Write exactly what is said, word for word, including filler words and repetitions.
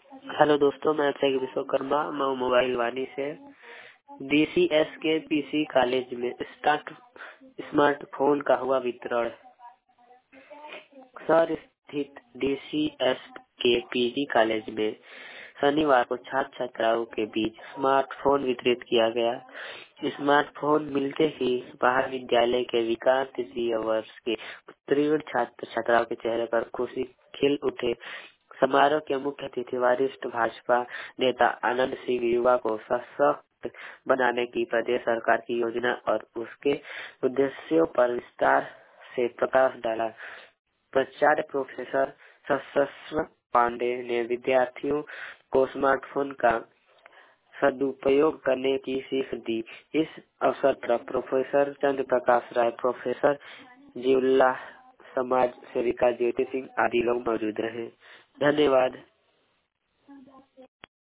Hello दोस्तों, मैं अक्षय विश्वकर्मा मैं मोबाइल वाणी से डीसीएस के पीसी कॉलेज में स्टार्ट स्मार्टफोन का हुआ वितरण। शहर स्थित डीसीएस के पीजी कॉलेज में शनिवार को छात्र छात्राओं के बीच स्मार्टफोन वितरित किया गया। स्मार्टफोन मिलते ही महाविद्यालय के विकास तृतीय वर्ष के उत्तीर्ण छात्र छात्राओं के चेहरे पर खुशी खिल उठे। समारोह के मुख्य अतिथि वरिष्ठ भाजपा नेता आनंद सिंह युवा को सशक्त बनाने की प्रदेश सरकार की योजना और उसके उद्देश्यों पर विस्तार से प्रकाश डाला। प्राचार्य प्रोफेसर सशस्त्र पांडे ने विद्यार्थियों को स्मार्टफोन का सदुपयोग करने की सीख दी। इस अवसर पर प्रोफेसर चंद्र प्रकाश राय, प्रोफेसर जीउल्लाह, समाज सेविका ज्योति सिंह आदि लोग मौजूद रहे। धन्यवाद।